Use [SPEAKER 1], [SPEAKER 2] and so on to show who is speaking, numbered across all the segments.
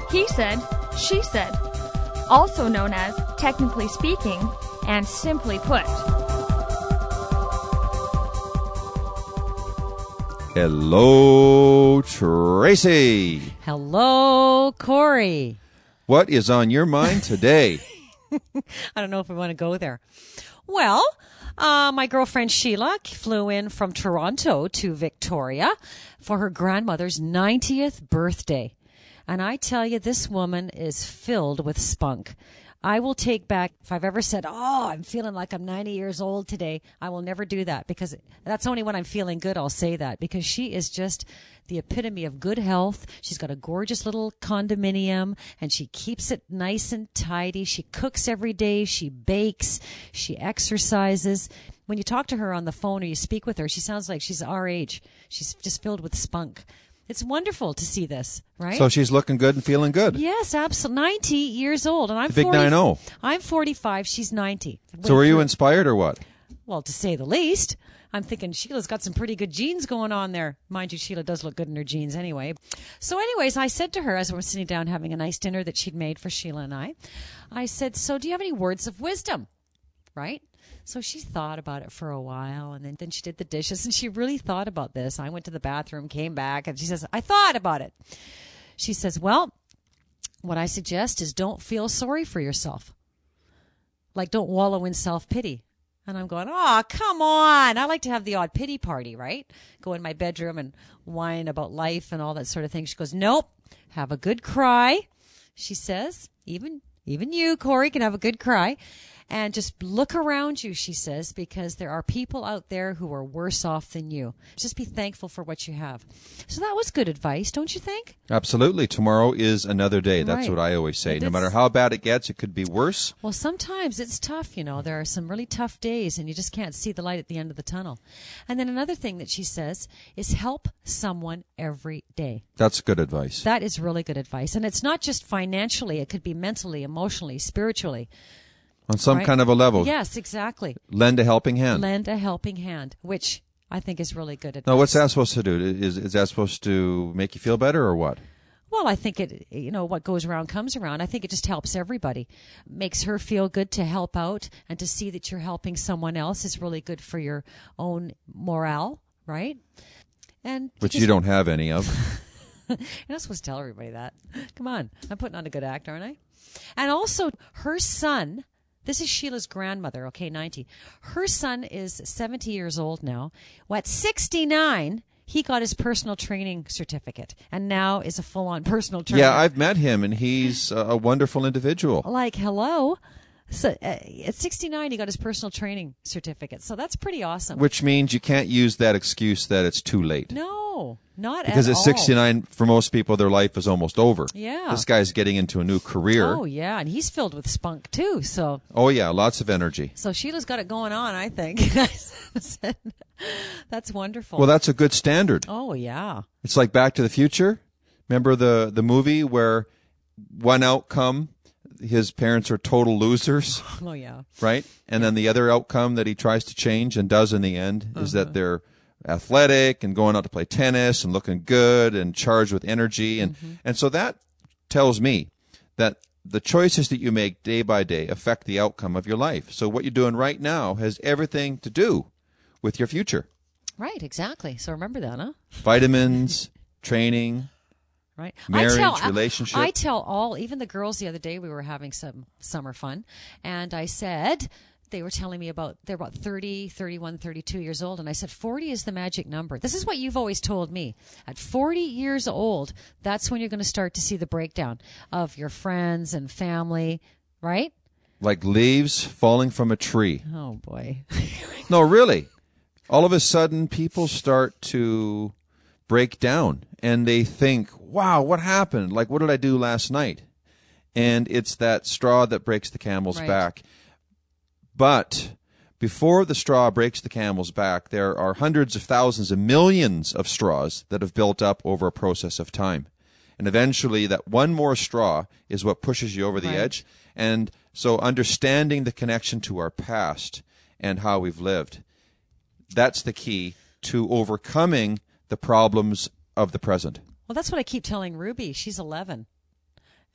[SPEAKER 1] He said, she said, also known as technically speaking and simply put.
[SPEAKER 2] Hello, Tracy.
[SPEAKER 3] Hello, Corey.
[SPEAKER 2] What is on your mind today?
[SPEAKER 3] I don't know if we want to go there. Well, my girlfriend Sheila flew in from Toronto to Victoria for her grandmother's 90th birthday. And I tell you, this woman is filled with spunk. I will take back, if I've ever said, I'm feeling like I'm 90 years old today, I will never do that, because that's only when I'm feeling good I'll say that, because she is just the epitome of good health. She's got a gorgeous little condominium, and she keeps it nice and tidy. She cooks every day. She bakes. She exercises. When you talk to her on the phone or you speak with her, she sounds like she's our age. She's just filled with spunk. It's wonderful to see this, right?
[SPEAKER 2] So she's looking good and feeling good.
[SPEAKER 3] Yes, absolutely. 90 years old. And I'm
[SPEAKER 2] the big
[SPEAKER 3] 40,
[SPEAKER 2] 90.
[SPEAKER 3] I'm 45. She's 90.
[SPEAKER 2] So were you inspired or what?
[SPEAKER 3] Well, to say the least. I'm thinking Sheila's got some pretty good genes going on there. Mind you, Sheila does look good in her jeans anyway. So anyways, I said to her as we were sitting down having a nice dinner that she'd made for Sheila and I said, so do you have any words of wisdom? Right? So she thought about it for a while, and then she did the dishes, and she really thought about this. I went to the bathroom, came back, and she says, I thought about it. She says, well, what I suggest is don't feel sorry for yourself. Like, don't wallow in self-pity. And I'm going, come on. I like to have the odd pity party, right? Go in my bedroom and whine about life and all that sort of thing. She goes, nope, have a good cry. She says, even you, Corey, can have a good cry. And just look around you, she says, because there are people out there who are worse off than you. Just be thankful for what you have. So that was good advice, don't you think?
[SPEAKER 2] Absolutely. Tomorrow is another day. That's
[SPEAKER 3] Right.
[SPEAKER 2] what I always say. No matter how bad it gets, it could be worse.
[SPEAKER 3] Well, sometimes it's tough, There are some really tough days, and you just can't see the light at the end of the tunnel. And then another thing that she says is help someone every day.
[SPEAKER 2] That's good advice.
[SPEAKER 3] That is really good advice. And it's not just financially. It could be mentally, emotionally, spiritually.
[SPEAKER 2] On some
[SPEAKER 3] Right?
[SPEAKER 2] kind of a level.
[SPEAKER 3] Yes, exactly.
[SPEAKER 2] Lend a helping hand.
[SPEAKER 3] Lend a helping hand, which I think is really good advice.
[SPEAKER 2] Now, what's that supposed to do? Is that supposed to make you feel better or what?
[SPEAKER 3] Well, I think what goes around comes around. I think it just helps everybody. Makes her feel good to help out, and to see that you're helping someone else is really good for your own morale, right? And
[SPEAKER 2] Which you don't have any of.
[SPEAKER 3] You're not supposed to tell everybody that. Come on. I'm putting on a good act, aren't I? And also, her son, this is Sheila's grandmother, 90. Her son is 70 years old now. Well, at 69, he got his personal training certificate and now is a full-on personal trainer.
[SPEAKER 2] Yeah, I've met him, and he's a wonderful individual.
[SPEAKER 3] Like, hello. So at 69, he got his personal training certificate. So that's pretty awesome.
[SPEAKER 2] Which means you can't use that excuse that it's too late.
[SPEAKER 3] No, not
[SPEAKER 2] Because
[SPEAKER 3] at
[SPEAKER 2] at
[SPEAKER 3] all.
[SPEAKER 2] 69, for most people, their life is almost over.
[SPEAKER 3] Yeah.
[SPEAKER 2] This guy's getting into a new career.
[SPEAKER 3] Oh, yeah, and he's filled with spunk, too. So
[SPEAKER 2] Oh, yeah, lots of energy.
[SPEAKER 3] Sheila's got it going on, I think. That's wonderful.
[SPEAKER 2] Well, that's a good standard.
[SPEAKER 3] Oh, yeah.
[SPEAKER 2] It's like Back to the Future. Remember the movie where one outcome, his parents are total losers,
[SPEAKER 3] Oh, yeah.
[SPEAKER 2] right? And then the other outcome that he tries to change and does in the end is that they're athletic and going out to play tennis and looking good and charged with energy. And so that tells me that the choices that you make day by day affect the outcome of your life. So what you're doing right now has everything to do with your future.
[SPEAKER 3] Right, exactly. So remember that, huh?
[SPEAKER 2] Vitamins, training,
[SPEAKER 3] Right.
[SPEAKER 2] marriage, relationship.
[SPEAKER 3] I tell even the girls the other day, we were having some summer fun, and I said, they were telling me they're about 30, 31, 32 years old, and I said 40 is the magic number. This is what you've always told me. At 40 years old, that's when you're going to start to see the breakdown of your friends and family, right?
[SPEAKER 2] Like leaves falling from a tree.
[SPEAKER 3] Oh, boy.
[SPEAKER 2] No, really. All of a sudden, people start to break down, and they think, wow, what happened? Like, what did I do last night? And it's that straw that breaks the camel's
[SPEAKER 3] Right.
[SPEAKER 2] back. But before the straw breaks the camel's back, there are hundreds of thousands and millions of straws that have built up over a process of time. And eventually, that one more straw is what pushes you over the
[SPEAKER 3] Right.
[SPEAKER 2] edge. And so understanding the connection to our past and how we've lived, that's the key to overcoming the problems of the present.
[SPEAKER 3] Well, that's what I keep telling Ruby. She's 11.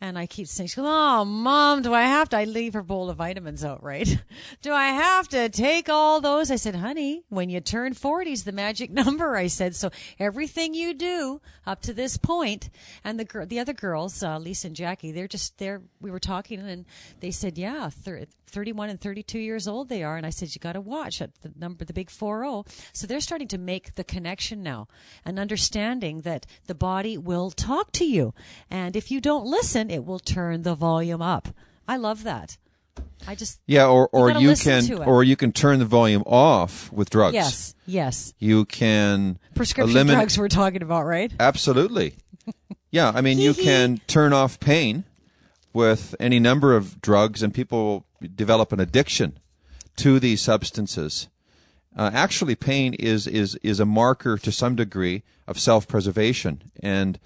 [SPEAKER 3] And I keep saying, she goes, oh, Mom, do I have to? I leave her bowl of vitamins out, right? Do I have to take all those? I said, honey, when you turn 40 is the magic number, I said. So everything you do up to this point, and the other girls, Lisa and Jackie, we were talking, and they said, yeah, 31 and 32 years old they are. And I said, you got to watch at the big 40. So they're starting to make the connection now and understanding that the body will talk to you. And if you don't listen, it will turn the volume up. I love that.
[SPEAKER 2] Or you can turn the volume off with drugs.
[SPEAKER 3] Yes.
[SPEAKER 2] You can
[SPEAKER 3] prescription drugs we're talking about, right?
[SPEAKER 2] Absolutely. Yeah, I mean, you can turn off pain with any number of drugs, and people develop an addiction to these substances. Actually, pain is a marker to some degree of self-preservation, and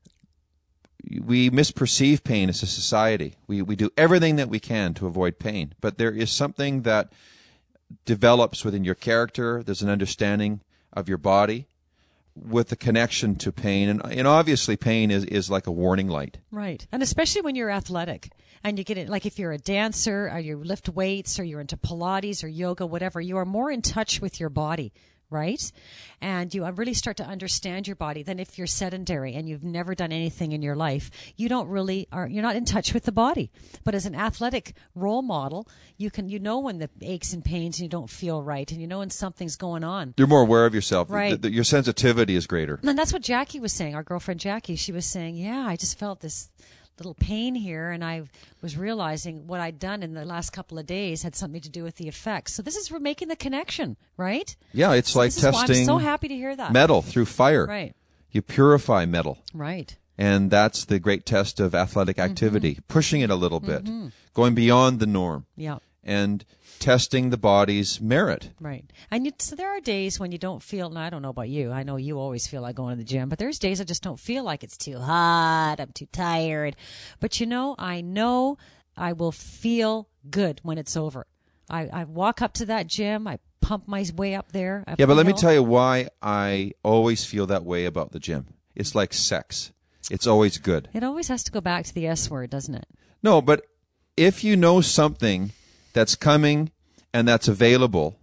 [SPEAKER 2] we misperceive pain as a society. We do everything that we can to avoid pain, but there is something that develops within your character. There's an understanding of your body with a connection to pain, and obviously pain is like a warning light.
[SPEAKER 3] Right, and especially when you're athletic and you get it, like if you're a dancer or you lift weights or you're into Pilates or yoga, whatever, you are more in touch with your body. Right? And you really start to understand your body than if you're sedentary and you've never done anything in your life. You're not in touch with the body. But as an athletic role model, you know when the aches and pains and you don't feel right, and you know when something's going on.
[SPEAKER 2] You're more aware of yourself.
[SPEAKER 3] Right.
[SPEAKER 2] Your sensitivity is greater.
[SPEAKER 3] And that's what Jackie was saying, our girlfriend Jackie. She was saying, yeah, I just felt this little pain here, and I was realizing what I'd done in the last couple of days had something to do with the effects. So we're making the connection, right?
[SPEAKER 2] Yeah, it's like testing.
[SPEAKER 3] I'm so happy to hear that.
[SPEAKER 2] Metal through fire.
[SPEAKER 3] Right.
[SPEAKER 2] You purify metal.
[SPEAKER 3] Right.
[SPEAKER 2] And that's the great test of athletic activity, pushing it a little bit, going beyond the norm.
[SPEAKER 3] Yeah.
[SPEAKER 2] And testing the body's merit.
[SPEAKER 3] Right. And so there are days when you don't feel, and I don't know about you, I know you always feel like going to the gym, but there's days I just don't feel like it's too hot, I'm too tired. But I know I will feel good when it's over. I walk up to that gym, I pump my way up there.
[SPEAKER 2] Yeah, but let me tell you why I always feel that way about the gym. It's like sex. It's always good.
[SPEAKER 3] It always has to go back to the S word, doesn't it?
[SPEAKER 2] No, but if you know something that's coming and that's available,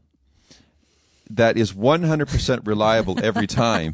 [SPEAKER 2] that is 100% reliable every time.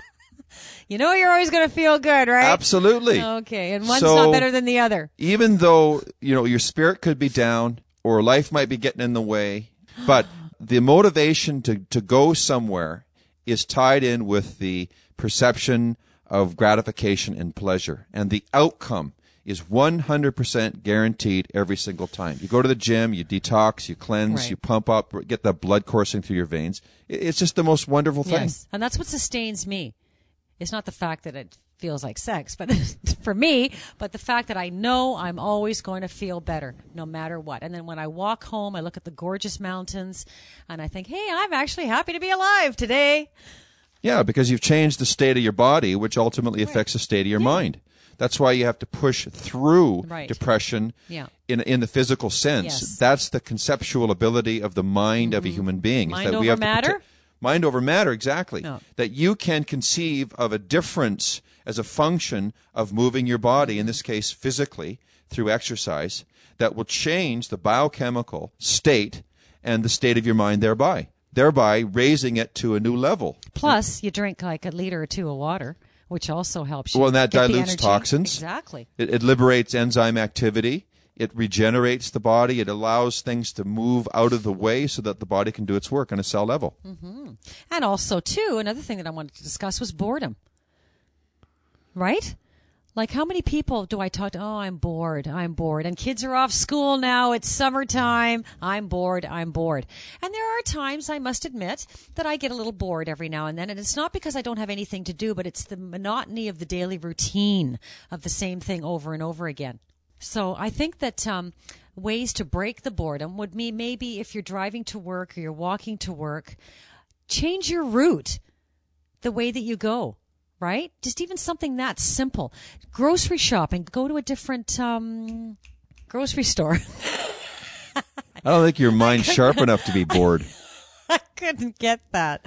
[SPEAKER 3] You know you're always going to feel good, right?
[SPEAKER 2] Absolutely.
[SPEAKER 3] Okay, and one's not better than the other.
[SPEAKER 2] Even though, your spirit could be down or life might be getting in the way, but the motivation to go somewhere is tied in with the perception of gratification and pleasure, and the outcome is 100% guaranteed every single time. You go to the gym, you detox, you cleanse,
[SPEAKER 3] right.
[SPEAKER 2] You pump up, get the blood coursing through your veins. It's just the most wonderful thing.
[SPEAKER 3] Yes, and that's what sustains me. It's not the fact that it feels like sex, but for me, but the fact that I know I'm always going to feel better no matter what. And then when I walk home, I look at the gorgeous mountains and I think, hey, I'm actually happy to be alive today.
[SPEAKER 2] Yeah, because you've changed the state of your body, which ultimately affects the state of your mind. That's why you have to push through depression in the physical sense.
[SPEAKER 3] Yes.
[SPEAKER 2] That's the conceptual ability of the mind of a human being.
[SPEAKER 3] Mind over matter?
[SPEAKER 2] Mind over matter, exactly.
[SPEAKER 3] No.
[SPEAKER 2] That you can conceive of a difference as a function of moving your body, in this case physically, through exercise, that will change the biochemical state and the state of your mind thereby raising it to a new level.
[SPEAKER 3] Plus, you drink like a liter or two of water, which also helps you.
[SPEAKER 2] Well, and that
[SPEAKER 3] get
[SPEAKER 2] dilutes toxins.
[SPEAKER 3] Exactly.
[SPEAKER 2] It liberates enzyme activity. It regenerates the body. It allows things to move out of the way so that the body can do its work on a cell level.
[SPEAKER 3] Mm-hmm. And also, too, another thing that I wanted to discuss was boredom. Right? Like, how many people do I talk to? Oh, I'm bored. And kids are off school now. It's summertime. I'm bored. And there are times, I must admit, that I get a little bored every now and then. And it's not because I don't have anything to do, but it's the monotony of the daily routine of the same thing over and over again. So I think that ways to break the boredom would mean maybe if you're driving to work or you're walking to work, change your route, the way that you go. Right? Just even something that simple. Grocery shopping. Go to a different grocery store.
[SPEAKER 2] I don't think your mind's sharp enough to be bored.
[SPEAKER 3] I couldn't get that.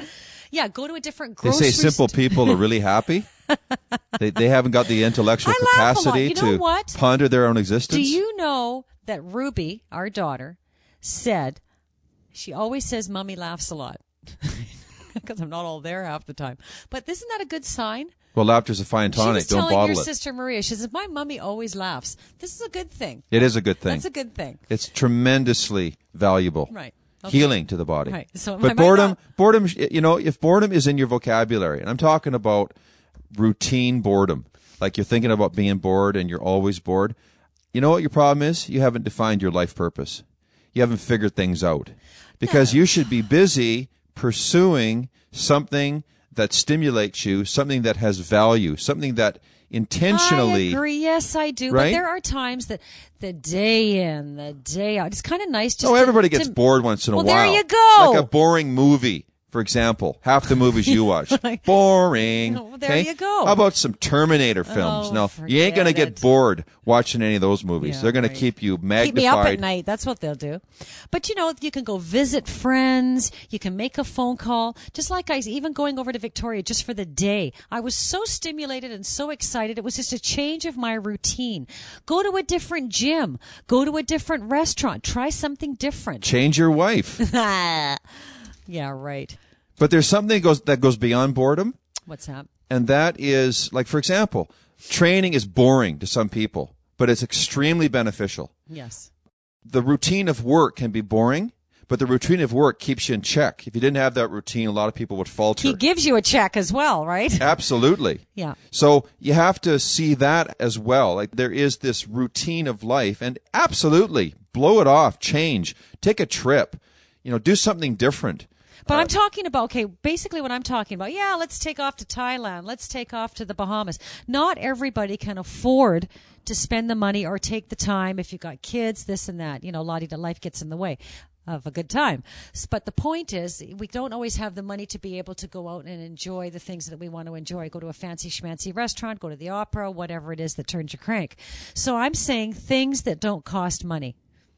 [SPEAKER 3] Yeah, go to a different
[SPEAKER 2] They
[SPEAKER 3] grocery
[SPEAKER 2] say simple
[SPEAKER 3] store.
[SPEAKER 2] people are really happy. They haven't got the intellectual
[SPEAKER 3] I laugh a lot.
[SPEAKER 2] capacity
[SPEAKER 3] You know
[SPEAKER 2] to
[SPEAKER 3] what?
[SPEAKER 2] ponder their own existence.
[SPEAKER 3] Do you know that Ruby, our daughter, said, she always says, Mommy laughs a lot. Because I'm not all there half the time. But isn't that a good sign?
[SPEAKER 2] Well, laughter's a fine
[SPEAKER 3] She
[SPEAKER 2] tonic.
[SPEAKER 3] was
[SPEAKER 2] Don't
[SPEAKER 3] telling
[SPEAKER 2] bottle
[SPEAKER 3] your
[SPEAKER 2] it.
[SPEAKER 3] sister Maria, she says, my mommy always laughs. This is a good thing.
[SPEAKER 2] It is a good thing.
[SPEAKER 3] That's a good thing.
[SPEAKER 2] It's tremendously valuable.
[SPEAKER 3] Right. Okay.
[SPEAKER 2] Healing to the body.
[SPEAKER 3] Right. So I
[SPEAKER 2] but
[SPEAKER 3] might
[SPEAKER 2] boredom, you know, if boredom is in your vocabulary, and I'm talking about routine boredom, like you're thinking about being bored and you're always bored, you know what your problem is? You haven't defined your life purpose. You haven't figured things out. Because you should be busy pursuing something that stimulates you, something that has value, something that intentionally...
[SPEAKER 3] I agree. Yes, I do.
[SPEAKER 2] Right?
[SPEAKER 3] But there are times that the day in, the day out, it's kind of nice just
[SPEAKER 2] everybody gets bored once in a
[SPEAKER 3] Well,
[SPEAKER 2] while.
[SPEAKER 3] there you go.
[SPEAKER 2] Like a boring movie, for example. Half the movies you watch. Boring.
[SPEAKER 3] Well, there you go.
[SPEAKER 2] How about some Terminator films?
[SPEAKER 3] Oh,
[SPEAKER 2] No, you ain't going to
[SPEAKER 3] forget
[SPEAKER 2] get
[SPEAKER 3] it.
[SPEAKER 2] bored watching any of those movies.
[SPEAKER 3] Yeah,
[SPEAKER 2] They're going to
[SPEAKER 3] right.
[SPEAKER 2] keep you magnified.
[SPEAKER 3] Keep me up at night. That's what they'll do. But, you know, you can go visit friends. You can make a phone call. Just like even going over to Victoria just for the day. I was so stimulated and so excited. It was just a change of my routine. Go to a different gym. Go to a different restaurant. Try something different.
[SPEAKER 2] Change your wife.
[SPEAKER 3] Yeah, right.
[SPEAKER 2] But there's something that goes beyond boredom,
[SPEAKER 3] What's that?
[SPEAKER 2] and that is, like, for example, training is boring to some people, but it's extremely beneficial.
[SPEAKER 3] Yes.
[SPEAKER 2] The routine of work can be boring, but the routine of work keeps you in check. If you didn't have that routine, a lot of people would falter.
[SPEAKER 3] He gives you a check as well, right?
[SPEAKER 2] Absolutely.
[SPEAKER 3] Yeah.
[SPEAKER 2] So you have to see that as well. Like, there is this routine of life, and absolutely blow it off, change, take a trip, do something different.
[SPEAKER 3] But I'm talking about, okay, basically what I'm talking about, yeah, let's take off to Thailand. Let's take off to the Bahamas. Not everybody can afford to spend the money or take the time if you've got kids, this and that. Life gets in the way of a good time. But the point is, we don't always have the money to be able to go out and enjoy the things that we want to enjoy. Go to a fancy schmancy restaurant, go to the opera, whatever it is that turns your crank. So I'm saying things that don't cost money.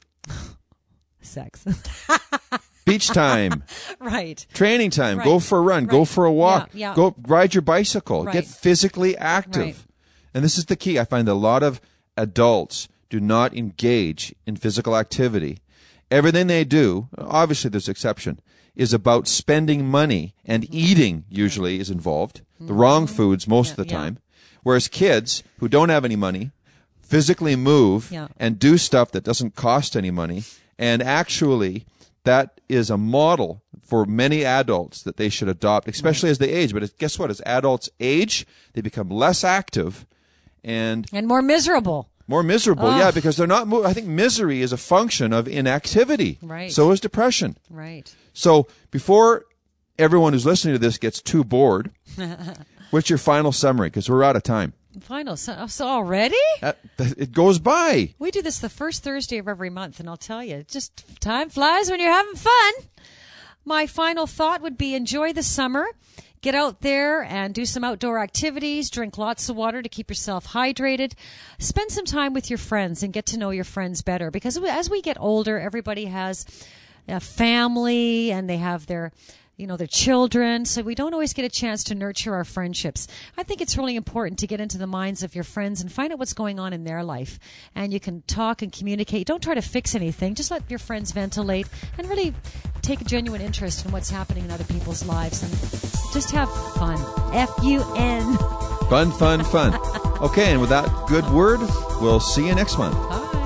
[SPEAKER 3] Sex.
[SPEAKER 2] Beach time.
[SPEAKER 3] Right.
[SPEAKER 2] Training time.
[SPEAKER 3] Right.
[SPEAKER 2] Go for a run.
[SPEAKER 3] Right.
[SPEAKER 2] Go for a walk.
[SPEAKER 3] Yeah.
[SPEAKER 2] Go ride your bicycle.
[SPEAKER 3] Right.
[SPEAKER 2] Get physically active.
[SPEAKER 3] Right.
[SPEAKER 2] And this is the key. I find a lot of adults do not engage in physical activity. Everything they do, obviously there's exception, is about spending money, and eating usually is involved. The wrong foods most of the time. Whereas kids who don't have any money physically move and do stuff that doesn't cost any money. And actually, that is a model for many adults that they should adopt, especially as they age. But guess what? As adults age, they become less active and
[SPEAKER 3] more miserable.
[SPEAKER 2] More miserable, yeah, because they're not. I think misery is a function of inactivity.
[SPEAKER 3] Right.
[SPEAKER 2] So is depression.
[SPEAKER 3] Right.
[SPEAKER 2] So before everyone who's listening to this gets too bored, what's your final summary? Because we're out of time.
[SPEAKER 3] Final. So already?
[SPEAKER 2] It goes by.
[SPEAKER 3] We do this the first Thursday of every month, and I'll tell you, just time flies when you're having fun. My final thought would be enjoy the summer. Get out there and do some outdoor activities. Drink lots of water to keep yourself hydrated. Spend some time with your friends and get to know your friends better. Because as we get older, everybody has a family and they have their children. So we don't always get a chance to nurture our friendships. I think it's really important to get into the minds of your friends and find out what's going on in their life. And you can talk and communicate. Don't try to fix anything. Just let your friends ventilate and really take a genuine interest in what's happening in other people's lives and just have fun. F-U-N.
[SPEAKER 2] Fun, fun, fun. Okay, and with that good word, we'll see you next month.
[SPEAKER 3] Bye.